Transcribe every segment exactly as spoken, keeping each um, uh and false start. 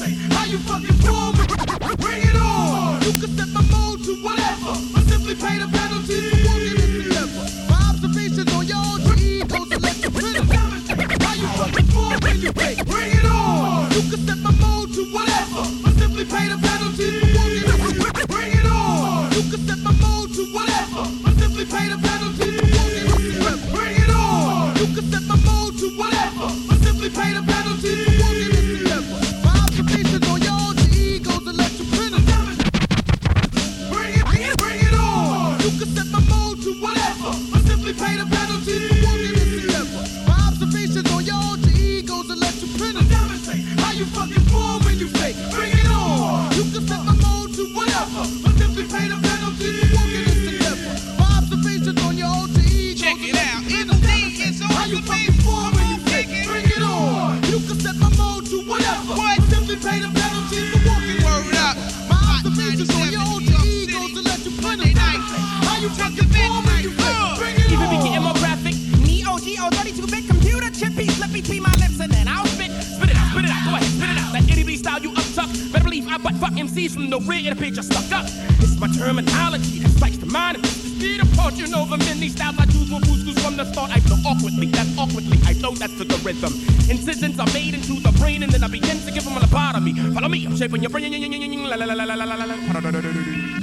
Demonstrate how you fucking form. Bring it on. You can set my mode to whatever. I simply pay the penalty for walking this endeavor. My observations on your alter egos and let you print it. How you fucking form when you fake. Bring it on. You can set my mode to whatever. I simply pay the penalty for walking this endeavor. Bring it on. You can set my mode to whatever. I simply pay the penalty for walking this endeavor. Bring it on. You can set my mode to whatever. I simply pay the penalty for walking this endeavor. My observations on your alter egos and let you print it. Bring it, bring it, bring it on. You can set my mode to whatever. I simply pay the penalty for walking this endeavor. My observations on your alter egos and let you print it. Demonstrate how you fucking form when you fake. Bring it on. You can set my mode to whatever. I simply pay the penalty for walking this endeavor. My observations on your alter egos. Check it out. It's D is on how you the fucking bass. form when you fake. Bring it on. You can set my mode to whatever. What? I simply pay the penalty for walking this Word up. endeavor. My observations on your alter egos and let you print it. How you fucking form when you fake. Bring it Even be on. getting more graphic. Neo Geo thirty-two bit computer chip piece. Let me between my lips and then I'll spit. Spit it out, spit it out, go ahead, spit it out. That itty bitty style you uptuck. Better believe I butt fuck M Cs from the rear of the picture stuck up. It's my terminology that strikes the mind. It's the speed of fortune over many styles I choose will boost from the start. I flow awkwardly, that's awkwardly. I flow, that's to the rhythm. Incisions are made into the brain and then I begin to give them a lobotomy. Follow me, I'm shaping your brain. La la la la la la la la.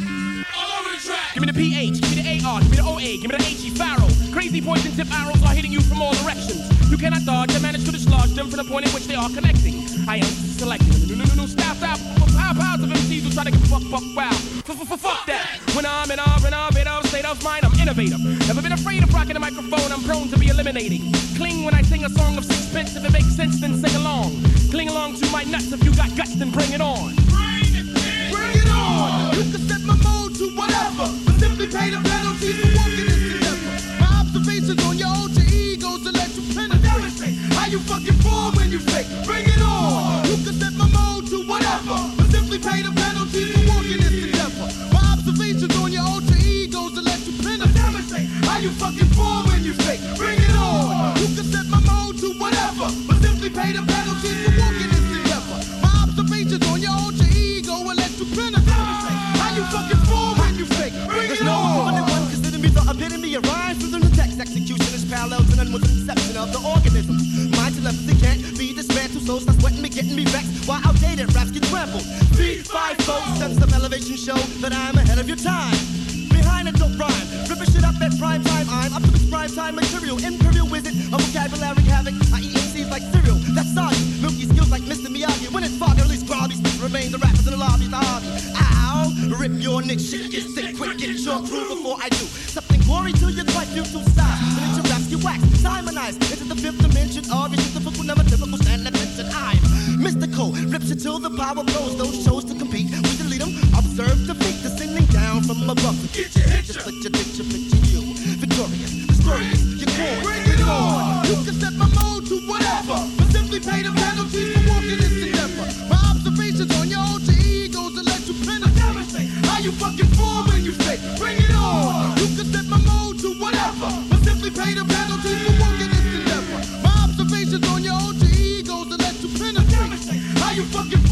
Give me the P H, give me the A R, give me the O A, give me the H E Pharaoh. Crazy poison tip arrows are hitting you from all directions. You cannot dodge and manage to dislodge them from the point in which they are connecting. I am selecting. No, no, no, no, stop, stop. Pow, pows of M Cs who try to get fuck, fuck, wow. Fuck that. When I'm in an innovative state of mind, I'm innovative. Never been afraid of rocking the microphone, I'm prone to be eliminating. Cling when I sing a song of sixpence. If it makes sense, then sing along. Cling along to my nuts. If you got guts, then bring it on. Bring it, bring it on. You can set my mode to whatever, but simply pay the penalty for walking this endeavor. My observations on your alter egos and let you penetrate. How you fucking form when you fake. Bring it on. You can set my mode to whatever, but simply pay the penalty for walking this endeavor. My observations on your alter egos and let you penetrate. How you fucking form when you fake. Bring it on. You can set my mode to whatever, but simply pay the penalty for walking this endeavor. My observations on your alter ego and let you penetrate. How you fucking form when you fake. Bring There's it no on. one one consider me the epitome of rhymes within the text. Execution is parallel to none with the inception of the organism. My telepathy can't be dismantled, so stop sweating me, getting me vexed. While outdated raps get trampled. Three, five, four, steps of elevation show that I'm ahead of your time. Behind a dope rhyme, ripping shit up at prime time. I'm up to this prime time material, imperial wizard, a vocabulary havoc. I eat M Cs like cereal, that's soggy. Milky skills like Mister Miyagi. When it's foggy, at least groggy speech remain the rappers in the lobby, the hobby. Ow, rip your nick, shit get sick quick, get your through before I do something gory to your quite beautiful style. And into raps you wax, simonized into the fifth dimension of your typical, never typical stand attention. I'm mystical, rips you till the power blows. Those shows to compete, we delete them, observe defeat, descending down from above. Get your head Just picture, picture, picture you, victorious, victorious, you're born. Bring it on. You can set my mode to whatever, but simply pay the penalty for walking this endeavor. My observations on your alter egos and let you penetrate. How you fucking form when you fake. Bring it on. You can set my mode to whatever, but simply pay the penalty for walking this endeavor. My observations on your alter egos and let you penetrate. How you fucking